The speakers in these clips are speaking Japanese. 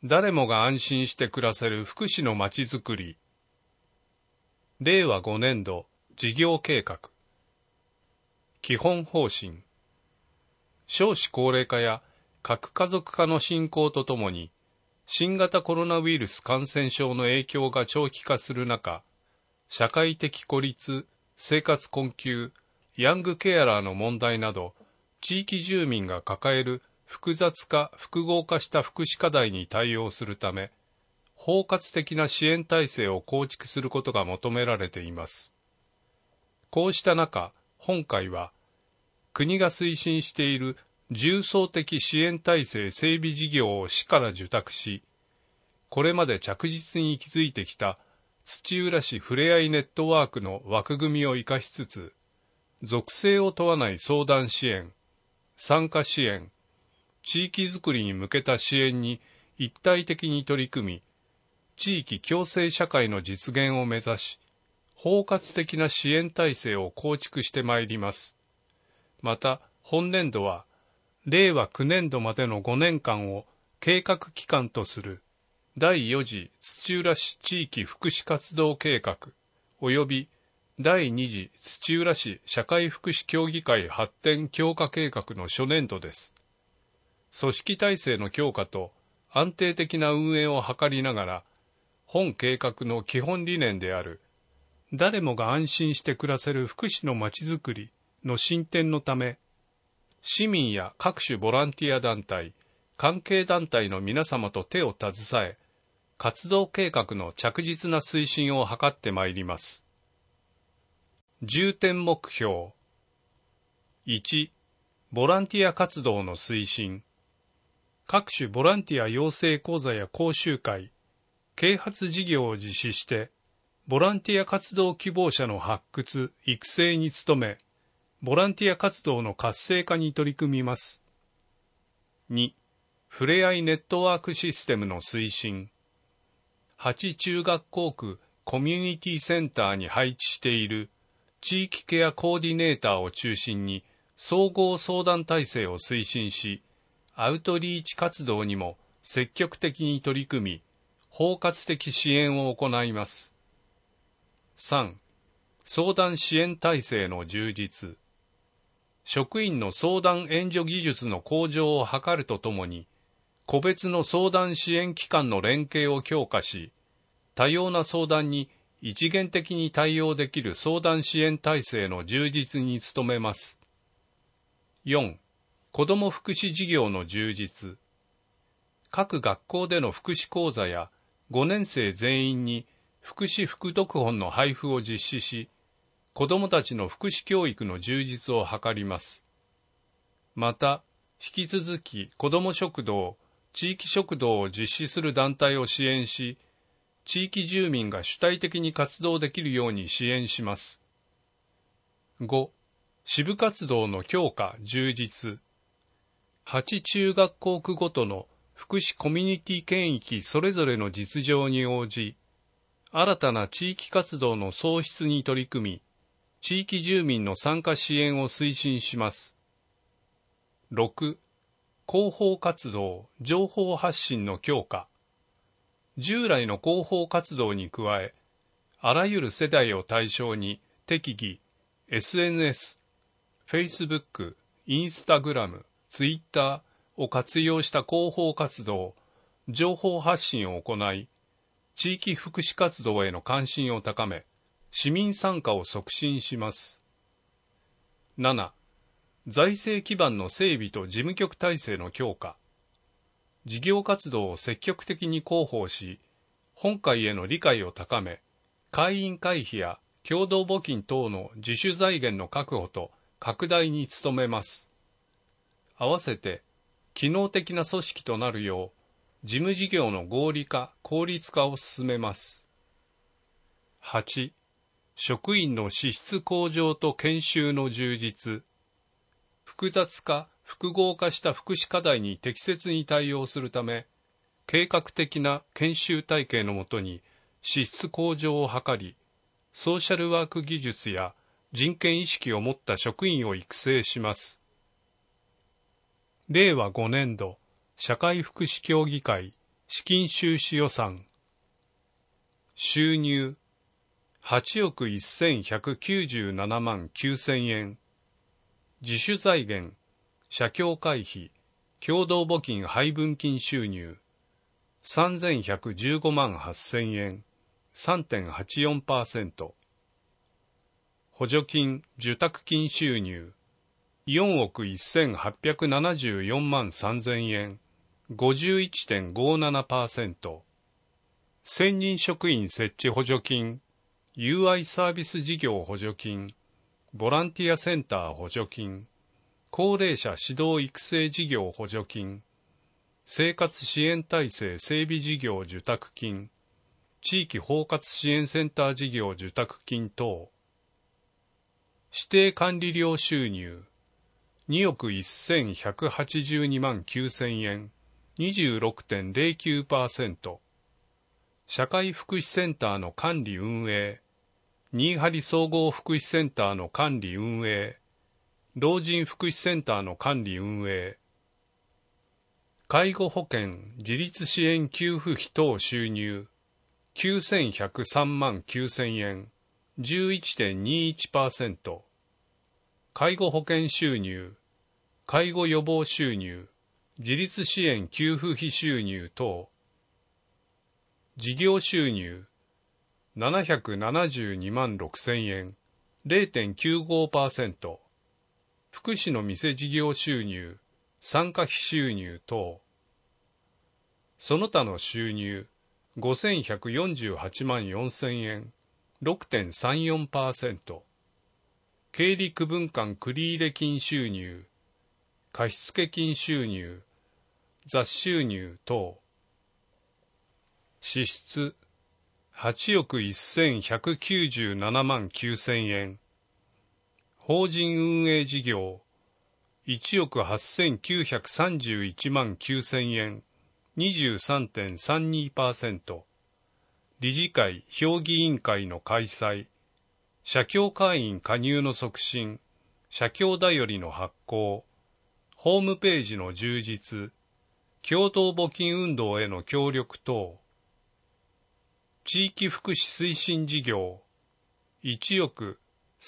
誰もが安心して暮らせる福祉のまちづくり。令和5年度事業計画。基本方針。少子高齢化や核家族化の進行とともに、新型コロナウイルス感染症の影響が長期化する中、社会的孤立、生活困窮、ヤングケアラーの問題など、地域住民が抱える複雑化、複合化した福祉課題に対応するため、包括的な支援体制を構築することが求められています。こうした中、本会は、国が推進している重層的支援体制整備事業を市から受託し、これまで着実に築いてきた土浦市ふれあいネットワークの枠組みを生かしつつ、属性を問わない相談支援、参加支援、地域づくりに向けた支援に一体的に取り組み、地域共生社会の実現を目指し、包括的な支援体制を構築してまいります。また、本年度は、令和9年度までの5年間を計画期間とする第4次土浦市地域福祉活動計画及び第2次土浦市社会福祉協議会発展強化計画の初年度です。組織体制の強化と安定的な運営を図りながら、本計画の基本理念である誰もが安心して暮らせる福祉のまちづくりの進展のため、市民や各種ボランティア団体、関係団体の皆様と手を携え、活動計画の着実な推進を図ってまいります。重点目標。1、ボランティア活動の推進。各種ボランティア養成講座や講習会、啓発事業を実施して、ボランティア活動希望者の発掘、育成に努め、ボランティア活動の活性化に取り組みます。2、ふれあいネットワークシステムの推進。8中学校区コミュニティセンターに配置している地域ケアコーディネーターを中心に総合相談体制を推進し、アウトリーチ活動にも積極的に取り組み、包括的支援を行います。3、相談支援体制の充実。職員の相談援助技術の向上を図るとともに、個別の相談支援機関の連携を強化し、多様な相談に一元的に対応できる相談支援体制の充実に努めます。4、子ども福祉事業の充実。各学校での福祉講座や5年生全員に福祉副読本の配布を実施し、子どもたちの福祉教育の充実を図ります。また、引き続き子ども食堂、地域食堂を実施する団体を支援し、地域住民が主体的に活動できるように支援します。5、支部活動の強化・充実。8中学校区ごとの福祉コミュニティ圏域それぞれの実情に応じ、新たな地域活動の創出に取り組み、地域住民の参加支援を推進します。6、広報活動、情報発信の強化。従来の広報活動に加え、あらゆる世代を対象に適宜、SNS、Facebook、Instagram、Twitter を活用した広報活動、情報発信を行い、地域福祉活動への関心を高め、市民参加を促進します。7、財政基盤の整備と事務局体制の強化。事業活動を積極的に広報し、本会への理解を高め、会員会費や共同募金等の自主財源の確保と拡大に努めます。合わせて、機能的な組織となるよう、事務事業の合理化・効率化を進めます。8、職員の資質向上と研修の充実。複雑化・複合化した福祉課題に適切に対応するため、計画的な研修体系のもとに資質向上を図り、ソーシャルワーク技術や人権意識を持った職員を育成します。令和5年度社会福祉協議会資金収支予算。収入、8億1197万9000円。自主財源、社協会費、共同募金配分金収入、3115万8000円、3.84%。補助金、受託金収入、4億1874万3000円、51.57%。専任職員設置補助金、UI サービス事業補助金、ボランティアセンター補助金、高齢者指導育成事業補助金、生活支援体制整備事業受託金、地域包括支援センター事業受託金等。指定管理料収入、2億1182万9000円、26.09%。社会福祉センターの管理運営、新張総合福祉センターの管理運営、老人福祉センターの管理運営、介護保険自立支援給付費等収入、9103万9000円、11.21%。介護保険収入、介護予防収入、自立支援給付費収入等。事業収入、772万6000円、0.95%。福祉の店事業収入、参加費収入等。その他の収入、5148万4000円、6.34%。経理区分間繰入金収入、貸付金収入、雑収入等。支出、8億1197万9000円。法人運営事業、1億8931万9000円、23.32%。理事会、評議員会の開催、社協会員加入の促進、社協だよりの発行、ホームページの充実、共同募金運動への協力等。地域福祉推進事業、1億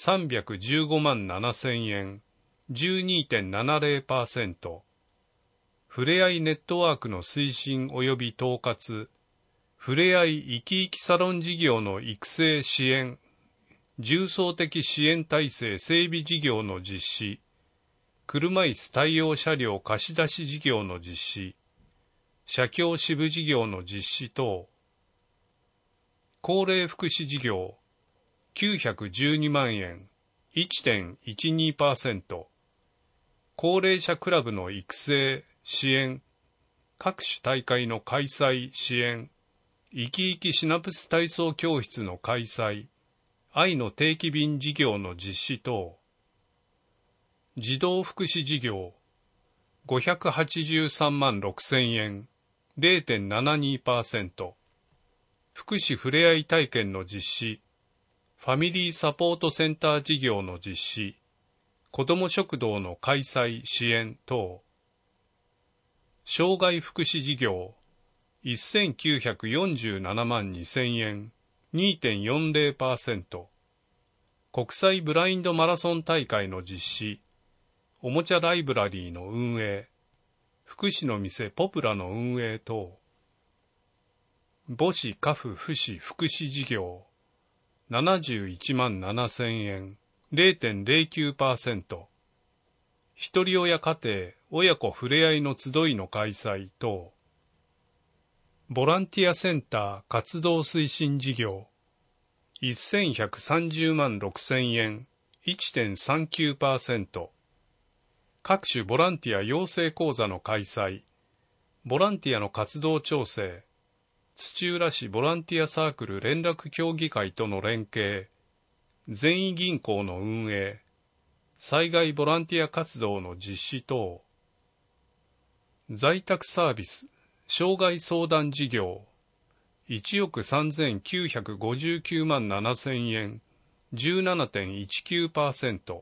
315万7000円、12.70%。ふれあいネットワークの推進及び統括、ふれあい生き生きサロン事業の育成支援、重層的支援体制整備事業の実施、車椅子対応車両貸し出し事業の実施、社協支部事業の実施等。高齢福祉事業、912万円、1.12%。高齢者クラブの育成、支援、各種大会の開催、支援、生き生きシナプス体操教室の開催、愛の定期便事業の実施等。児童福祉事業、583万6000円、0.72%。福祉ふれあい体験の実施、ファミリーサポートセンター事業の実施、子ども食堂の開催支援等。障害福祉事業、1947万2000円、2.40%。国際ブラインドマラソン大会の実施、おもちゃライブラリーの運営、福祉の店ポプラの運営等。母子家父父子福祉事業、71万7000円、0.09%。ひとり親家庭、親子ふれあいの集いの開催等。ボランティアセンター活動推進事業、1130万6000円、1.39%。各種ボランティア養成講座の開催、ボランティアの活動調整、土浦市ボランティアサークル連絡協議会との連携、善意銀行の運営、災害ボランティア活動の実施等。在宅サービス、障害相談事業、1億3959万7000円、17.19%。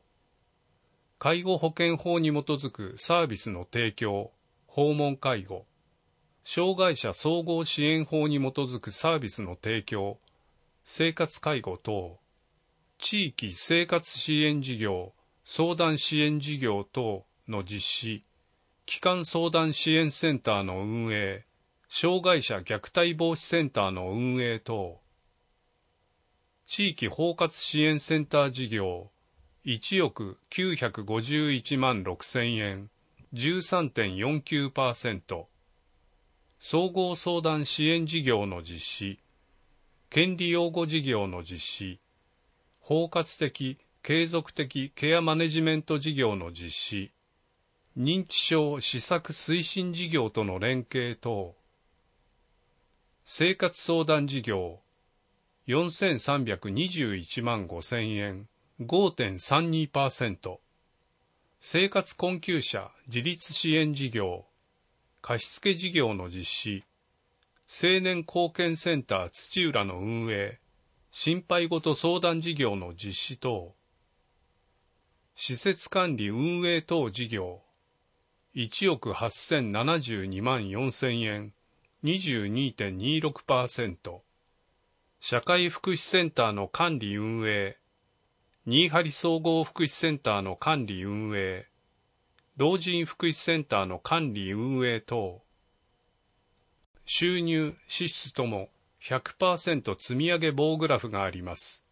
介護保険法に基づくサービスの提供、訪問介護、 障害者総合支援法に基づくサービスの提供、生活介護等、地域生活支援事業、相談支援事業等の実施、基幹相談支援センターの運営、障害者虐待防止センターの運営等、地域包括支援センター事業、1億951万6000円、13.49%、総合相談支援事業の実施、権利擁護事業の実施、包括的・継続的ケアマネジメント事業の実施、認知症施策推進事業との連携等、生活相談事業、4321万5000円、5.32%、生活困窮者自立支援事業、貸付事業の実施、青年貢献センター土浦の運営、心配ごと相談事業の実施等、施設管理運営等事業、1億8072万4000円、22.26%、社会福祉センターの管理運営、新張総合福祉センターの管理運営、老人福祉センターの管理運営等、収入・支出とも 100% 積み上げ棒グラフがあります。